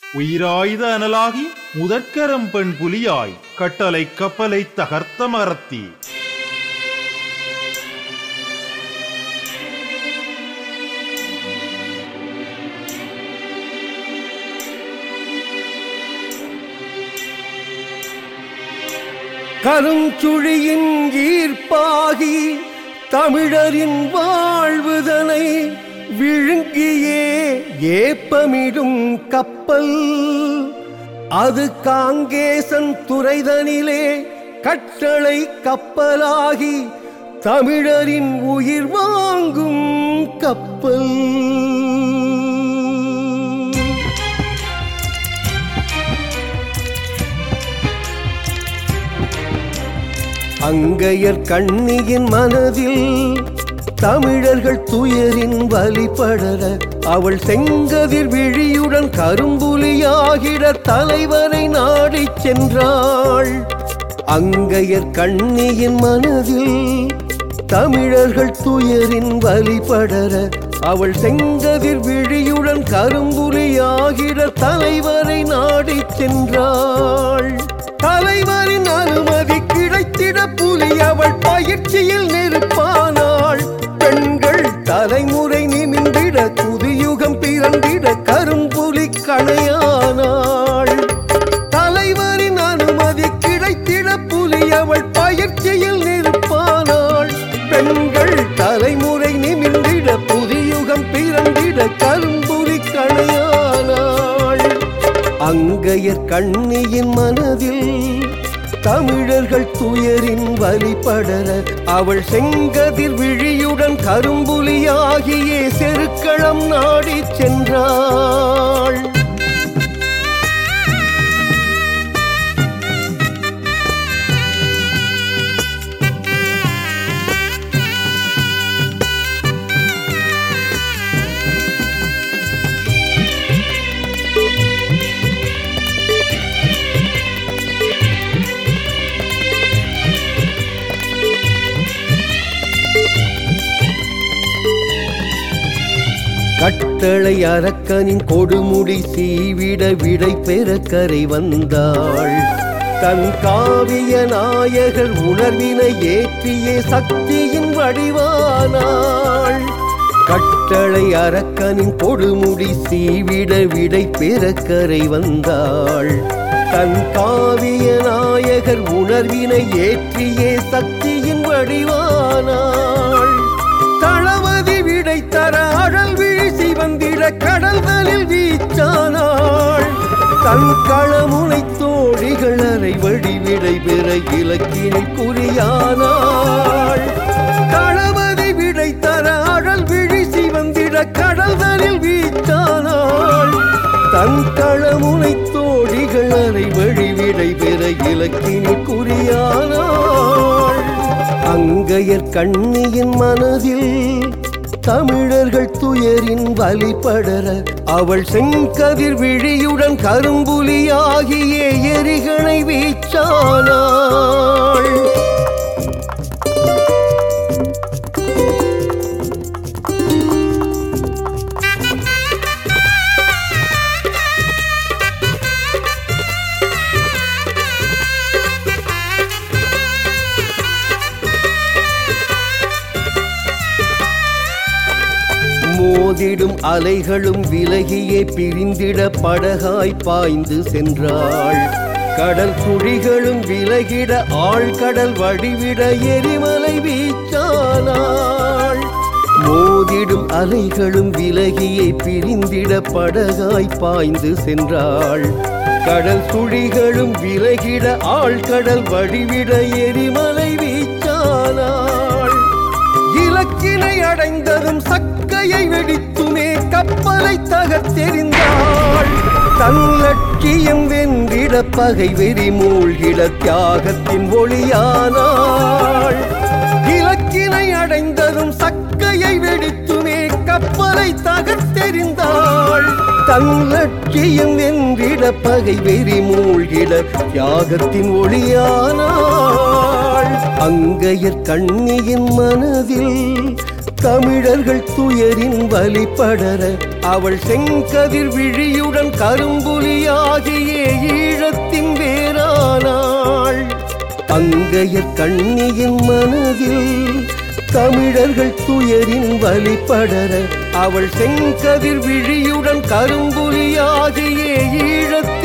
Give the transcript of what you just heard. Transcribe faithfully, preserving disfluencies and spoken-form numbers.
உயிராயுத analogy முதற்கரம் பெண் புலியாய் கட்டளை கப்பலை தகர்த்த மரத்தி. கருஞ்சுழியின் ஈர்ப்பாகி தமிழரின் வாழ்வுதனை விழுங்கியே ஏப்பமிடும் கப்பல் அது காங்கேசன் துறைதனிலே கட்டளை கப்பலாகி தமிழரின் உயிர் வாங்கும் கப்பல். அங்கையர் கண்ணியின் மனதில் தமிழர்கள் துயரின் வழிபடர அவள் செங்கதிர் விழியுடன் கரும்புலியாகிட தலைவரை நாடிச் சென்றாள். அங்கையர் கண்ணியின் மனதில் தமிழர்கள் துயரின் வழிபடர அவள் செங்கதிர் விழியுடன் கரும்புலியாகிட தலைவரை நாடிச் சென்றாள். தலைவரின் அனுமதி கிடைத்திட புலி அவள் பயிற்சியில் நிற்பானாள். பெண்கள் தலைமுறை நிமிந்திட புதுயுகம் பிறந்திட கரும்புலி கணையானாள். தலைவரின் அனுமதி கிடைத்திட புலி அவள் பயிற்சியில் நிற்பானாள். பெண்கள் தலைமுறை நிமிந்திட புதுயுகம் பிறந்திட கரும்புலி கணையானாள். அங்கையர் கண்ணியின் மனதில் தமிழர்கள் துயரின் வழிபடர அவள் செங்கதிர் விழியுடன் கரும்புலியாகியே செருக்களம் நாடிச் சென்றாள். கட்டளை அரக்கனின் கொடுமுடி சீவிட விடை பெற கரை வந்தாள். தன் காவிய நாயகர் உணர்வினை ஏற்றியே சக்தியின் வடிவானாள். கட்டளை அரக்கனின் கொடுமுடி சீவிட விடை பெற கரை வந்தாள். தன் காவிய நாயகர் உணர்வினை ஏற்றியே சக்தியின் வடிவானாள். தளபதி விடை தர அழல் வீசி வந்திட கடல்களில் வீச்சானாள். தன் களமுனை தோழிகள் அறை வழி விடை பெற இலக்கினை குறியானாள். தளபதி விடை தர அழல் வீசி வந்திட கடல்களில் வீச்சானாள். தன் களமுனை தோழிகள் அறை வழி விடை பெற இலக்கினை குறியானாள். அங்கையர் கண்ணியின் மனதில் தமிழர்கள் துயரின் வழிபடர அவள் செங்கதிர் விழியுடன் கரும்புலியாகியே எரிகணை வீச்சானாள். மோதிடும் அலைகளும் விலகியே பிரிந்திட படகாய் பாய்ந்து சென்றாள். கடல் குழிகளும் விலகிட ஆழ்கடல் வடிவிட எரிமலை வீச்சானாள். மோதிடும் அலைகளும் விலகியே பிரிந்திட படகாய் பாய்ந்து சென்றாள். கடல் குழிகளும் விலகிட ஆழ்கடல் வடிவிட எரிமலை வீச்சானாள். இலக்கினை அடைந்ததும் சக்கையை வெடித்துமே கப்பலை தகர்த்தெறிந்தாள். தன் லட்சியம் வென்றிட பகை வெறி மூழ்கிட தியாகத்தின் ஒளியானாள். இலக்கினை அடைந்ததும் சக்கையை வெடித்துமே கப்பலை தகர்த்தெறிந்தாள். தன் லட்சியம் வென்றிட பகை வெறி மூழ்கிட தியாகத்தின் ஒளியானாள். அங்கையர் கண்ணியின் மனதில் தமிழர்கள் துயரின் வலிப்படர அவள் செங்கதிர் விழியுடன் கரும்புலியாகிய ஈழத்தின் வேறானாள். அங்கையர் கண்ணியின் மனதில் தமிழர்கள் துயரின் வலிப்படர அவள் செங்கதிர் விழியுடன் கரும்புலியாகிய ஈழத்தின்